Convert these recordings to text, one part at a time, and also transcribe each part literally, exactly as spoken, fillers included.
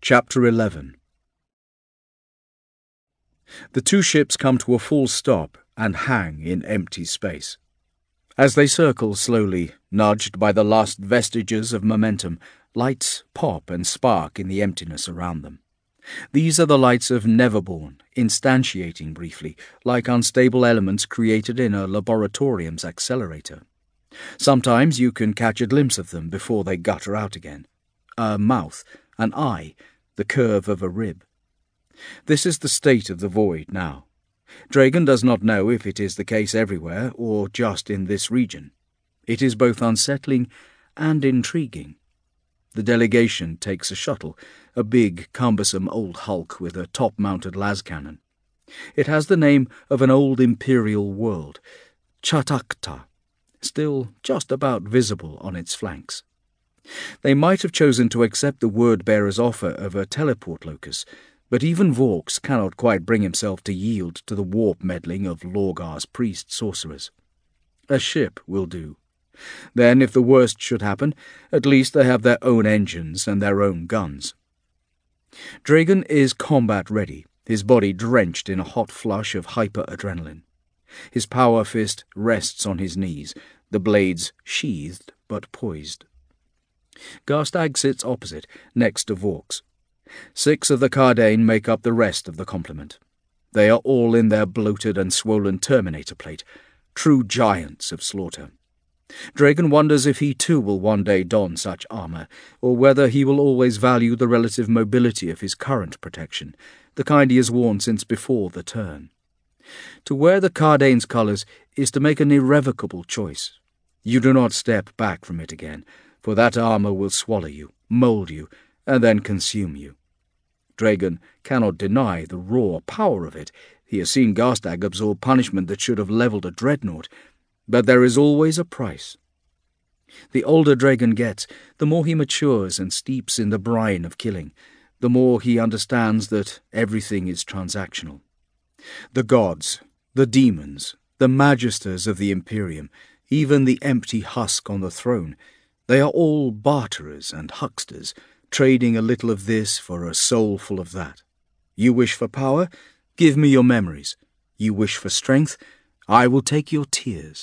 Chapter eleven. The two ships come to a full stop and hang in empty space. As they circle slowly, nudged by the last vestiges of momentum, lights pop and spark in the emptiness around them. These are the lights of Neverborn, instantiating briefly, like unstable elements created in a laboratorium's accelerator. Sometimes you can catch a glimpse of them before they gutter out again. A mouth, an eye, the curve of a rib. This is the state of the void now. Dragon does not know if it is the case everywhere or just in this region. It is both unsettling and intriguing. The delegation takes a shuttle, a big, cumbersome old hulk with a top-mounted las cannon. It has the name of an old imperial world, Chatakta, still just about visible on its flanks. They might have chosen to accept the word-bearer's offer of a teleport locus, but even Vaux cannot quite bring himself to yield to the warp meddling of Lorgar's priest-sorcerers. A ship will do. Then, if the worst should happen, at least they have their own engines and their own guns. Dragon is combat-ready, his body drenched in a hot flush of hyper-adrenaline. His power fist rests on his knees, the blades sheathed but poised. Garstag sits opposite, next to Vaux. Six of the Cardane make up the rest of the complement. They are all in their bloated and swollen Terminator plate, true giants of slaughter. Dragon wonders if he too will one day don such armour, or whether he will always value the relative mobility of his current protection, the kind he has worn since before the turn. To wear the Cardane's colours is to make an irrevocable choice. You do not step back from it again, for that armour will swallow you, mould you, and then consume you. Dragon cannot deny the raw power of it. He has seen Garstag absorb punishment that should have levelled a dreadnought. But there is always a price. The older Dragon gets, the more he matures and steeps in the brine of killing, the more he understands that everything is transactional. The gods, the demons, the magisters of the Imperium, even the empty husk on the throne, they are all barterers and hucksters, trading a little of this for a soul full of that. You wish for power? Give me your memories. You wish for strength? I will take your tears.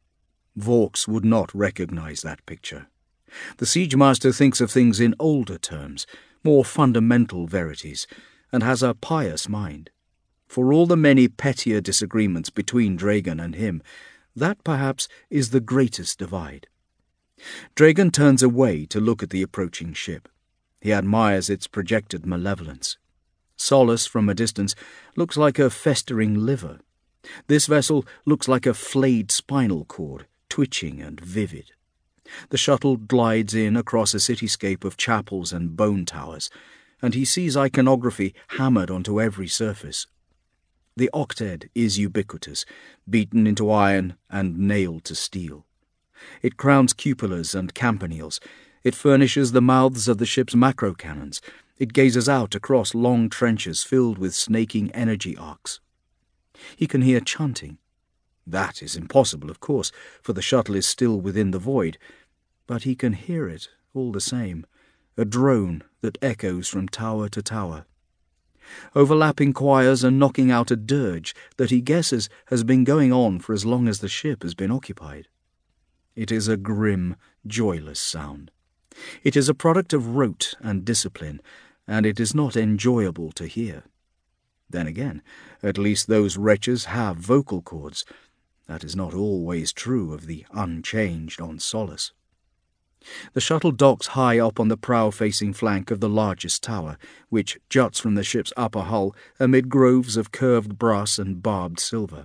Vaux would not recognize that picture. The Siege Master thinks of things in older terms, more fundamental verities, and has a pious mind. For all the many pettier disagreements between Dragon and him, that perhaps is the greatest divide. Dragon turns away to look at the approaching ship. He admires its projected malevolence. Solace, from a distance, looks like a festering liver. This vessel looks like a flayed spinal cord, twitching and vivid. The shuttle glides in across a cityscape of chapels and bone towers, and he sees iconography hammered onto every surface. The octet is ubiquitous, beaten into iron and nailed to steel. It crowns cupolas and campaniles. It furnishes the mouths of the ship's macro cannons. It gazes out across long trenches filled with snaking energy arcs. He can hear chanting. That is impossible, of course, for the shuttle is still within the void, but he can hear it all the same, a drone that echoes from tower to tower. Overlapping choirs are knocking out a dirge that he guesses has been going on for as long as the ship has been occupied. It is a grim, joyless sound. It is a product of rote and discipline, and it is not enjoyable to hear. Then again, at least those wretches have vocal cords. That is not always true of the unchanged on Solace. The shuttle docks high up on the prow-facing flank of the largest tower, which juts from the ship's upper hull amid groves of curved brass and barbed silver.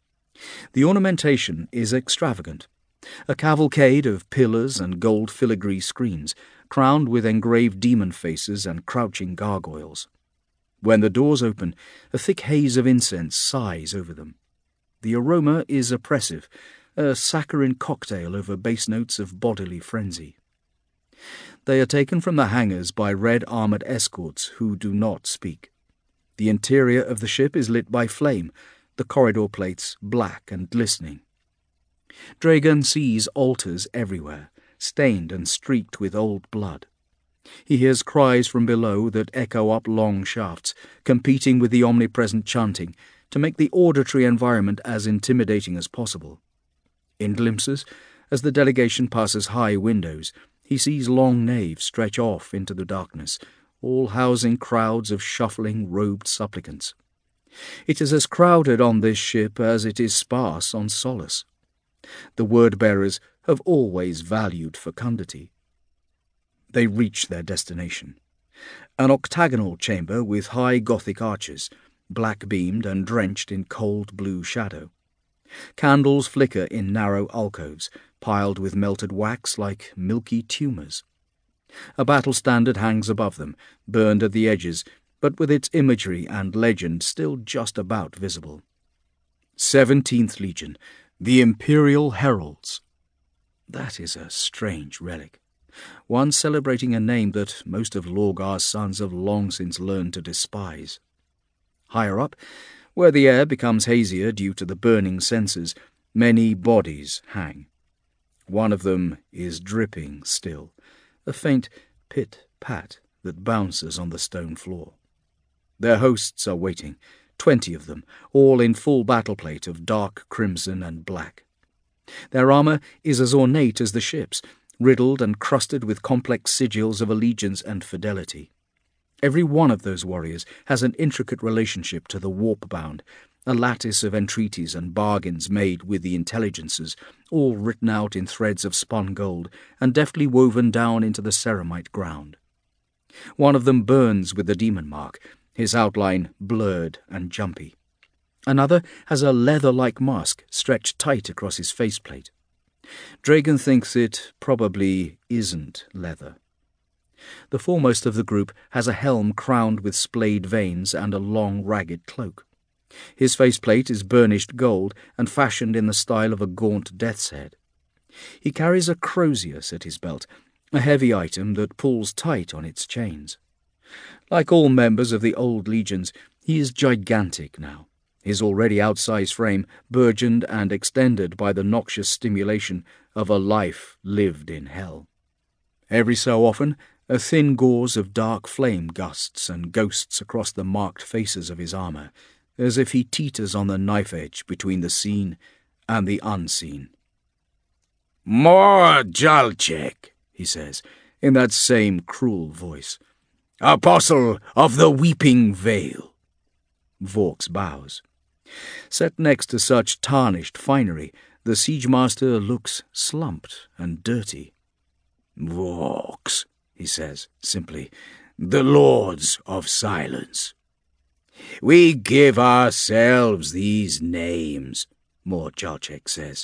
The ornamentation is extravagant. A cavalcade of pillars and gold filigree screens, crowned with engraved demon faces and crouching gargoyles. When the doors open, a thick haze of incense sighs over them. The aroma is oppressive, a saccharine cocktail over bass notes of bodily frenzy. They are taken from the hangars by red-armoured escorts who do not speak. The interior of the ship is lit by flame, the corridor plates black and glistening. Dragon sees altars everywhere, stained and streaked with old blood. He hears cries from below that echo up long shafts, competing with the omnipresent chanting to make the auditory environment as intimidating as possible. In glimpses, as the delegation passes high windows, he sees long naves stretch off into the darkness, all housing crowds of shuffling, robed supplicants. It is as crowded on this ship as it is sparse on Solace. The word-bearers have always valued fecundity. They reach their destination. An octagonal chamber with high Gothic arches, black-beamed and drenched in cold blue shadow. Candles flicker in narrow alcoves, piled with melted wax like milky tumours. A battle standard hangs above them, burned at the edges, but with its imagery and legend still just about visible. Seventeenth Legion, the Imperial Heralds. That is a strange relic. One celebrating a name that most of Lorgar's sons have long since learned to despise. Higher up, where the air becomes hazier due to the burning censers, many bodies hang. One of them is dripping still, a faint pit-pat that bounces on the stone floor. Their hosts are waiting, twenty of them, all in full battle plate of dark crimson and black. Their armour is as ornate as the ship's, riddled and crusted with complex sigils of allegiance and fidelity. Every one of those warriors has an intricate relationship to the warp-bound, a lattice of entreaties and bargains made with the intelligences, all written out in threads of spun gold and deftly woven down into the ceramite ground. One of them burns with the demon mark, his outline blurred and jumpy. Another has a leather-like mask stretched tight across his faceplate. Dragon thinks it probably isn't leather. The foremost of the group has a helm crowned with splayed veins and a long, ragged cloak. His faceplate is burnished gold and fashioned in the style of a gaunt death's head. He carries a crozius at his belt, a heavy item that pulls tight on its chains. Like all members of the old legions, he is gigantic now, his already outsized frame burgeoned and extended by the noxious stimulation of a life lived in hell. Every so often, a thin gauze of dark flame gusts and ghosts across the marked faces of his armour, as if he teeters on the knife edge between the seen and the unseen. "More Jalchek," he says, in that same cruel voice. "Apostle of the Weeping Veil." Vaux bows. Set next to such tarnished finery, the siege-master looks slumped and dirty. "Vaux," he says simply, "the Lords of Silence. We give ourselves these names," Mor Jalchek says,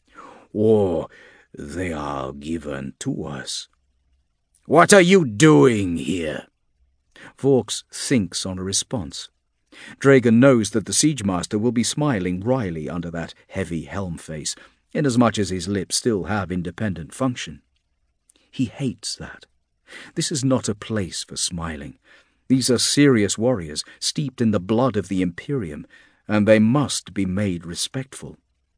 "or they are given to us. What are you doing here?" Vaux thinks on a response. Dragon knows that the siege-master will be smiling wryly under that heavy helm face, inasmuch as his lips still have independent function. He hates that. This is not a place for smiling. These are serious warriors, steeped in the blood of the Imperium, and they must be made respectful.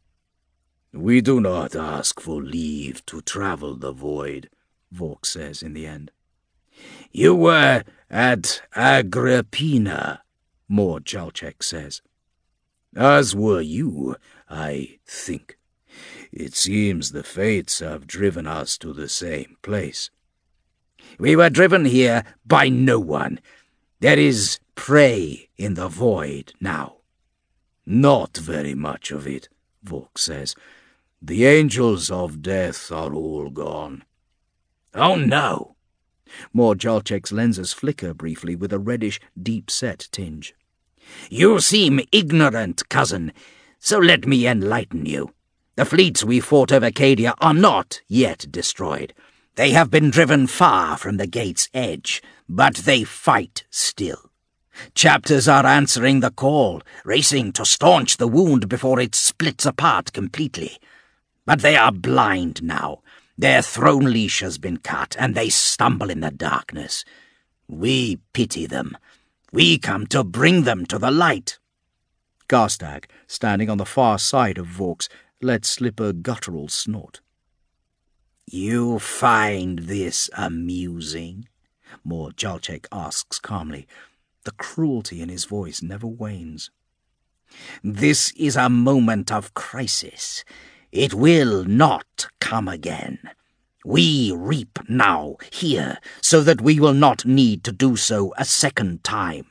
"We do not ask for leave to travel the void," Vaux says in the end. "You were at Agrippina," Mor Jalchek says. "As were you, I think. It seems the fates have driven us to the same place." "We were driven here by no one. There is prey in the void now." "Not very much of it," Vaux says. "The angels of death are all gone." "Oh, no." Mor Jalchek's lenses flicker briefly with a reddish, deep-set tinge. "You seem ignorant, cousin, so let me enlighten you. The fleets we fought over Cadia are not yet destroyed. They have been driven far from the gate's edge, but they fight still. Chapters are answering the call, racing to staunch the wound before it splits apart completely. But they are blind now. Their throne leash has been cut, and they stumble in the darkness. We pity them. We come to bring them to the light." Garstag, standing on the far side of Vaux, let slip a guttural snort. "You find this amusing?" Mor Jalchek asks calmly. The cruelty in his voice never wanes. This is a moment of crisis. It will not come again. We reap now, here, so that we will not need to do so a second time.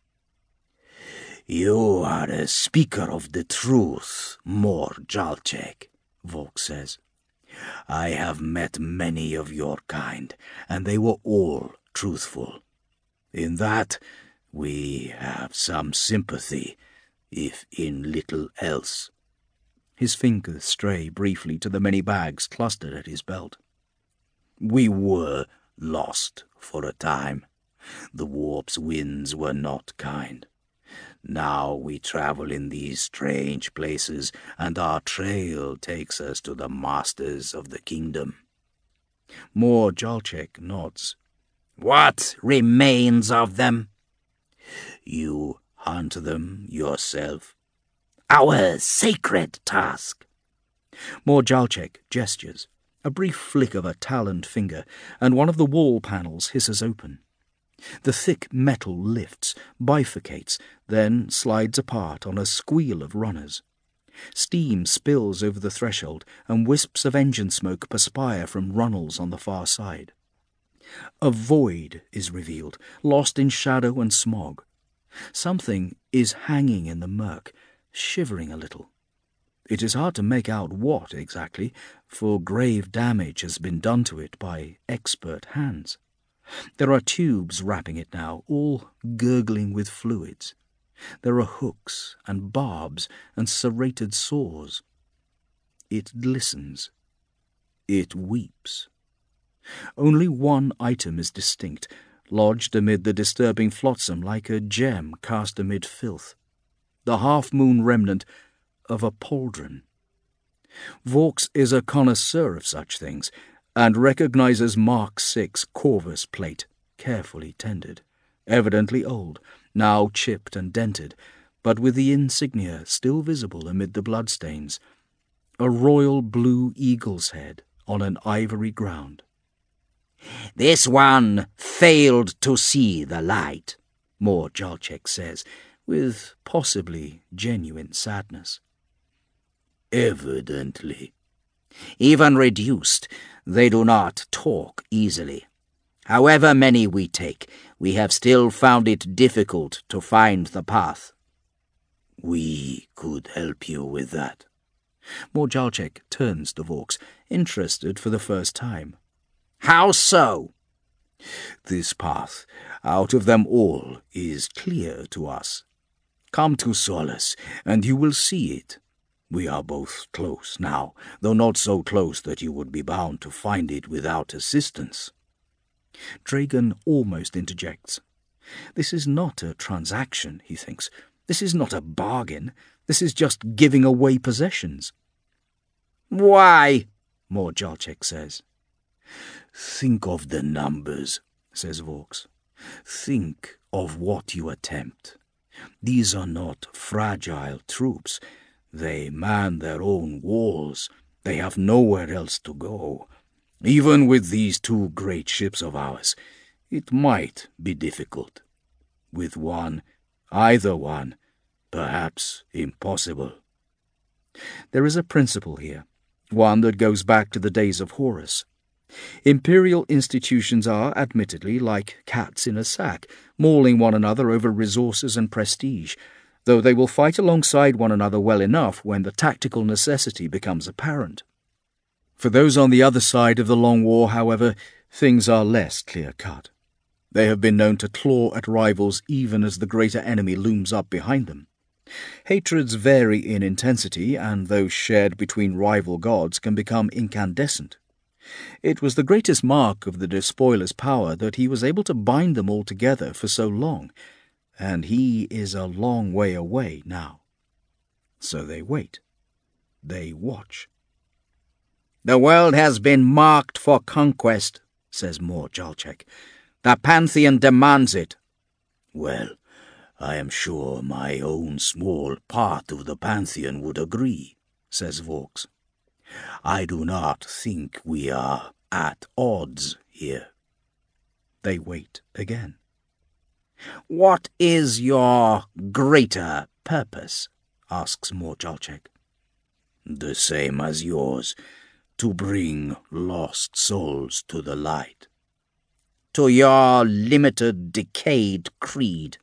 You are a speaker of the truth, Mor Jalchek, Volk says. I have met many of your kind, and they were all truthful. In that, we have some sympathy, if in little else. His fingers stray briefly to the many bags clustered at his belt. We were lost for a time. The warp's winds were not kind. Now we travel in these strange places, and our trail takes us to the masters of the kingdom. Mor Jalchek nods. What remains of them? You hunt them yourself. Our sacred task. Mor Jalchek gestures. A brief flick of a taloned finger, and one of the wall panels hisses open. The thick metal lifts, bifurcates, then slides apart on a squeal of runners. Steam spills over the threshold, and wisps of engine smoke perspire from runnels on the far side. A void is revealed, lost in shadow and smog. Something is hanging in the murk, shivering a little. It is hard to make out what exactly, for grave damage has been done to it by expert hands. There are tubes wrapping it now, all gurgling with fluids. There are hooks and barbs and serrated saws. It glistens. It weeps. Only one item is distinct, lodged amid the disturbing flotsam like a gem cast amid filth. The half-moon remnant of a pauldron. Vaux is a connoisseur of such things, and recognizes Mark six Corvus plate, carefully tended, evidently old, now chipped and dented, but with the insignia still visible amid the bloodstains. A royal blue eagle's head on an ivory ground. This one failed to see the light, Mor Jalchek says, with possibly genuine sadness. Evidently. Even reduced, they do not talk easily. However many we take, we have still found it difficult to find the path. We could help you with that. Mor Jalchek turns to Vaux, interested for the first time. How so? This path, out of them all, is clear to us. Come to Solace, and you will see it. We are both close now, though not so close that you would be bound to find it without assistance. Dragan almost interjects. This is not a transaction, he thinks. This is not a bargain. This is just giving away possessions. Why? Mor Jalchek says. Think of the numbers, says Vaux. Think of what you attempt. These are not fragile troops. They man their own walls. They have nowhere else to go. Even with these two great ships of ours, it might be difficult. With one, either one, perhaps impossible. There is a principle here, one that goes back to the days of Horus. Imperial institutions are, admittedly, like cats in a sack, mauling one another over resources and prestige, though they will fight alongside one another well enough when the tactical necessity becomes apparent. For those on the other side of the long war, however, things are less clear-cut. They have been known to claw at rivals even as the greater enemy looms up behind them. Hatreds vary in intensity, and those shared between rival gods can become incandescent. It was the greatest mark of the despoiler's power that he was able to bind them all together for so long, and he is a long way away now. So they wait. They watch. The world has been marked for conquest, says Mor Jalchek. The Pantheon demands it. Well, I am sure my own small part of the Pantheon would agree, says Vaux. I do not think we are at odds here. They wait again. "What is your greater purpose?" asks Morjalchek. "The same as yours, to bring lost souls to the light." "To your limited, decayed creed."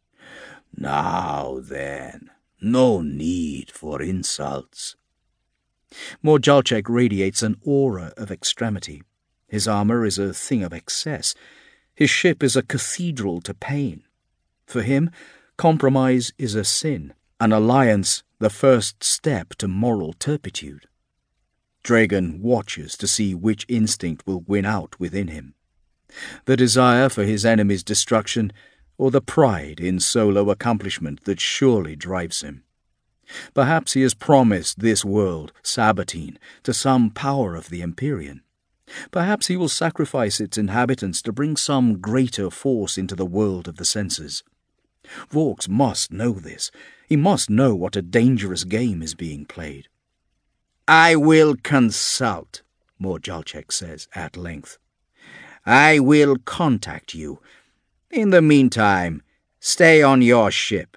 "Now then, no need for insults." Morjalchek radiates an aura of extremity. His armor is a thing of excess. His ship is a cathedral to pain. For him, compromise is a sin, an alliance the first step to moral turpitude. Dragon watches to see which instinct will win out within him. The desire for his enemy's destruction, or the pride in solo accomplishment that surely drives him. Perhaps he has promised this world, Sabatine, to some power of the Empyrean. Perhaps he will sacrifice its inhabitants to bring some greater force into the world of the senses. Vorkes must know this. He must know what a dangerous game is being played. "I will consult," Morjalchek says at length. "I will contact you. In the meantime, stay on your ship."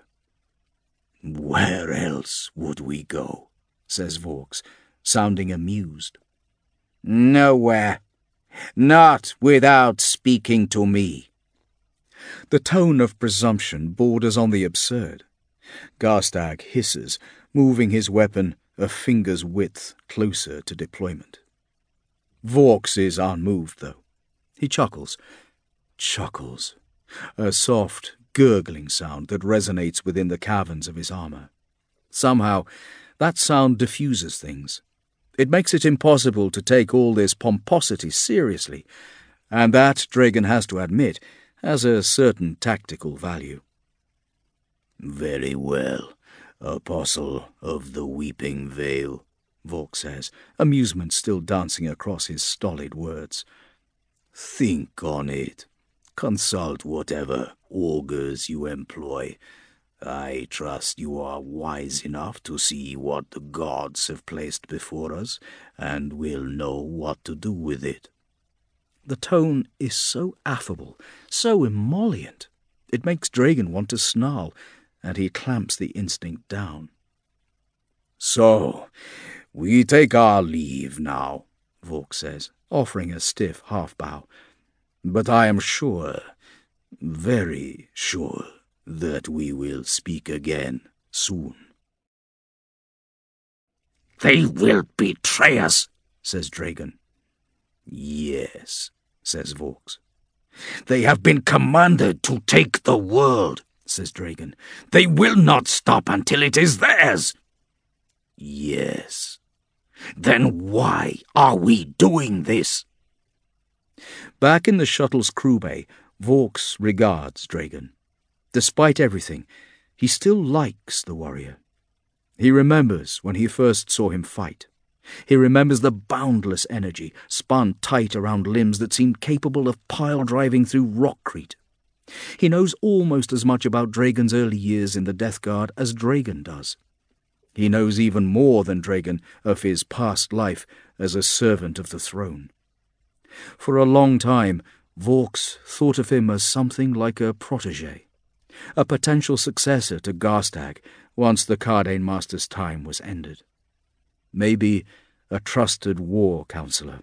"Where else would we go?" says Vorkes, sounding amused. "Nowhere. Not without speaking to me." The tone of presumption borders on the absurd. Garstag hisses, moving his weapon a finger's width closer to deployment. Vorkes is unmoved, though. He chuckles. Chuckles. A soft, gurgling sound that resonates within the caverns of his armor. Somehow, that sound diffuses things. It makes it impossible to take all this pomposity seriously, and that, Dragon has to admit, has a certain tactical value. "Very well, Apostle of the Weeping Veil," Vorkes says, amusement still dancing across his stolid words. "Think on it. Consult whatever augurs you employ. I trust you are wise enough to see what the gods have placed before us, and will know what to do with it." The tone is so affable, so emollient. It makes Dragon want to snarl, and he clamps the instinct down. "So, we take our leave now," Vorkes says, offering a stiff half-bow. "But I am sure, very sure, that we will speak again soon." "They will betray us," says Dragon. "Yes," says Vorkes. "They have been commanded to take the world," says Dragon. "They will not stop until it is theirs." "Yes." "Then why are we doing this?" Back in the shuttle's crew bay, Vorkes regards Dragon. Despite everything, he still likes the warrior. He remembers when he first saw him fight. He remembers the boundless energy, spun tight around limbs that seemed capable of pile-driving through rockcrete. He knows almost as much about Dragon's early years in the Death Guard as Dragon does. He knows even more than Dragon of his past life as a servant of the throne. For a long time, Vorkes thought of him as something like a protégé, a potential successor to Garstag once the Cardane Master's time was ended. Maybe a trusted war counselor.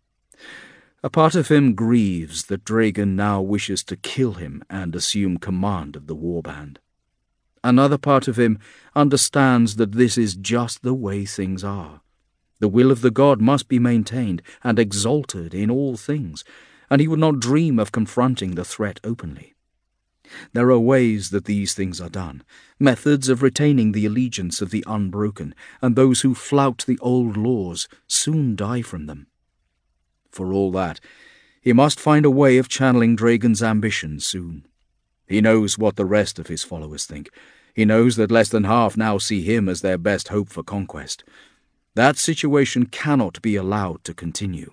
A part of him grieves that Dragon now wishes to kill him and assume command of the warband. Another part of him understands that this is just the way things are. The will of the god must be maintained and exalted in all things, and he would not dream of confronting the threat openly. There are ways that these things are done, methods of retaining the allegiance of the unbroken, and those who flout the old laws soon die from them. For all that, he must find a way of channeling Dragon's ambition soon. He knows what the rest of his followers think. He knows that less than half now see him as their best hope for conquest. That situation cannot be allowed to continue.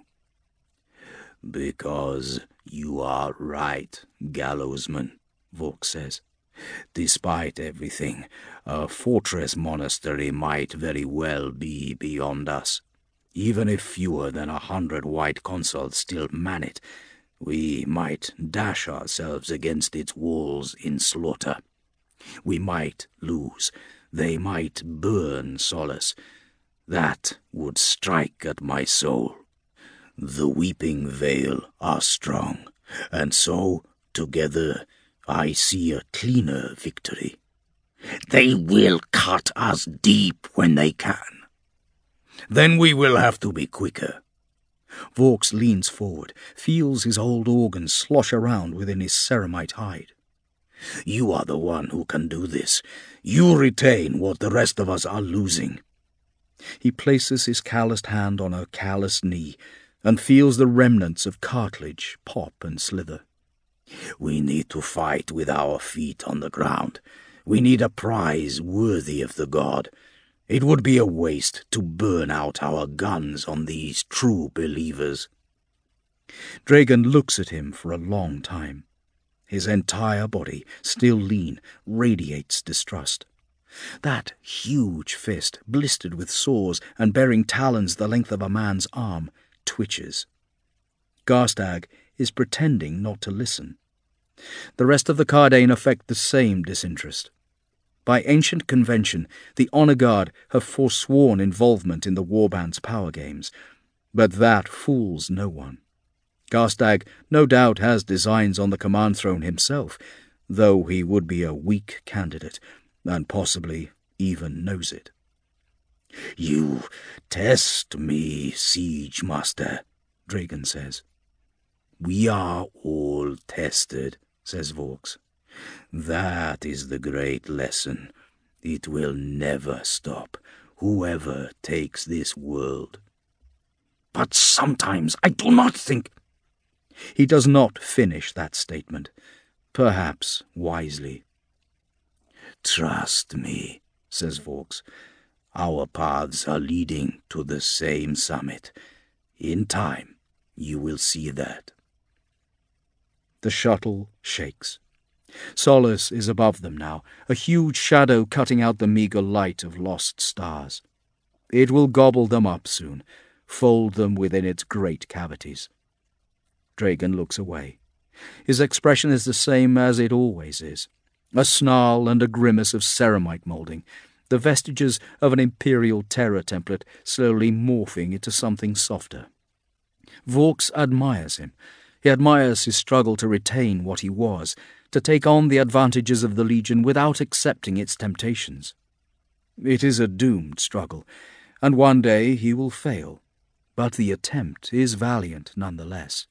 "Because you are right, Gallowsman," Vorkes says. "Despite everything, a fortress monastery might very well be beyond us. Even if fewer than a hundred white consuls still man it, We might dash ourselves against its walls in slaughter. We might lose. They might burn Solace. That would strike at my soul. The Weeping Vale are strong, and so, together, I see a cleaner victory. They will cut us deep when they can. Then we will have to be quicker. Vaux leans forward, feels his old organs slosh around within his ceramite hide. You are the one who can do this. You retain what the rest of us are losing. He places his calloused hand on her calloused knee and feels the remnants of cartilage pop and slither. We need to fight with our feet on the ground. We need a prize worthy of the god. It would be a waste to burn out our guns on these true believers. Dragon looks at him for a long time. His entire body, still lean, radiates distrust. That huge fist, blistered with sores and bearing talons the length of a man's arm, twitches. Garstag is pretending not to listen. The rest of the Cardane affect the same disinterest. By ancient convention, the Honor Guard have forsworn involvement in the Warband's power games, but that fools no one. Garstag no doubt has designs on the command throne himself, though he would be a weak candidate, and possibly even knows it. You test me, Siege Master, Dragon says. We are all tested, says Vaux. That is the great lesson. It will never stop, whoever takes this world. But sometimes I do not think... He does not finish that statement, perhaps wisely. Trust me, says Vaux. Our paths are leading to the same summit. In time, you will see that. The shuttle shakes. Solace is above them now, a huge shadow cutting out the meagre light of lost stars. It will gobble them up soon, fold them within its great cavities. Dragon looks away. His expression is the same as it always is, a snarl and a grimace of ceramite moulding, the vestiges of an Imperial Terror template slowly morphing into something softer. Vaux admires him. He admires his struggle to retain what he was, to take on the advantages of the Legion without accepting its temptations. It is a doomed struggle, and one day he will fail, but the attempt is valiant nonetheless.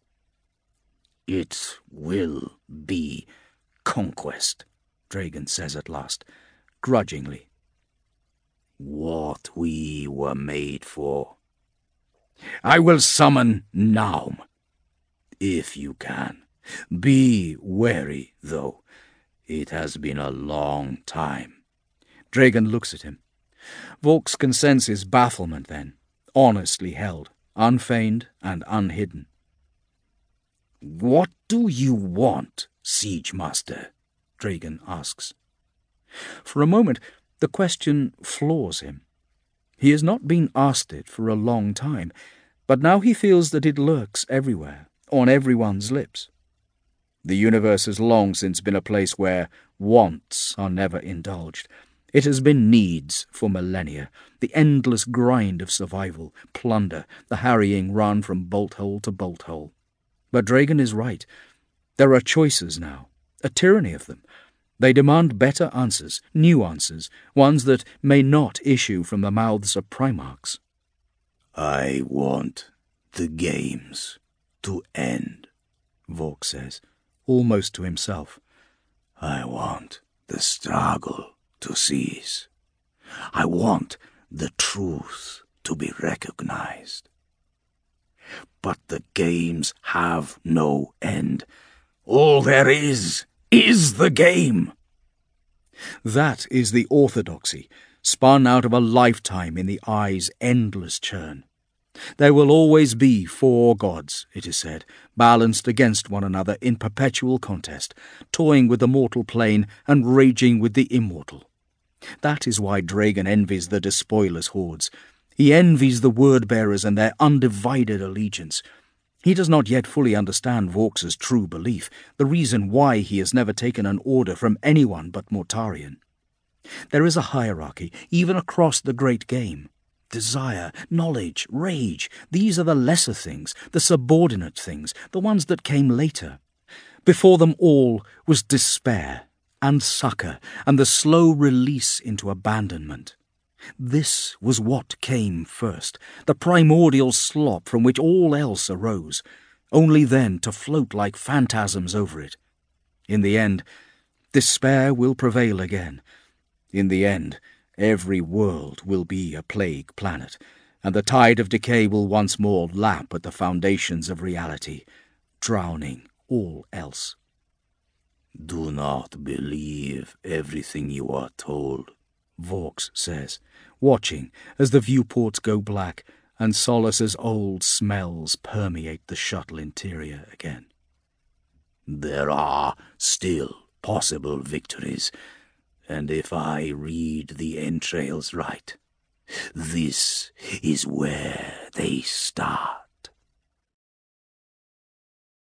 It will be conquest, Dragon says at last, grudgingly. What we were made for. I will summon Naum, if you can. Be wary, though. It has been a long time. Dragon looks at him. Vaux can sense his bafflement then, honestly held, unfeigned and unhidden. What do you want, Siege Master? Dragon asks. For a moment, the question floors him. He has not been asked it for a long time, but now he feels that it lurks everywhere, on everyone's lips. The universe has long since been a place where wants are never indulged. It has been needs for millennia, the endless grind of survival, plunder, the harrying run from bolt-hole to bolt-hole. But Dragon is right. There are choices now, a tyranny of them. They demand better answers, new answers, ones that may not issue from the mouths of Primarchs. I want the games to end, Vaux says, almost to himself. I want the struggle to cease. I want the truth to be recognized. But the games have no end. All there is is the game. That is the orthodoxy, spun out of a lifetime in the eye's endless churn. There will always be four gods, it is said, balanced against one another in perpetual contest, toying with the mortal plane and raging with the immortal. That is why Dragon envies the despoilers' hordes. He envies the word-bearers and their undivided allegiance. He does not yet fully understand Vaux's true belief, the reason why he has never taken an order from anyone but Mortarion. There is a hierarchy, even across the great game. Desire, knowledge, rage, these are the lesser things, the subordinate things, the ones that came later. Before them all was despair and succour and the slow release into abandonment. This was what came first, the primordial slop from which all else arose, only then to float like phantasms over it. In the end, despair will prevail again. In the end, every world will be a plague planet, and the tide of decay will once more lap at the foundations of reality, drowning all else. Do not believe everything you are told, Vaux says, watching as the viewports go black and Solus's old smells permeate the shuttle interior again. There are still possible victories, and if I read the entrails right, this is where they start.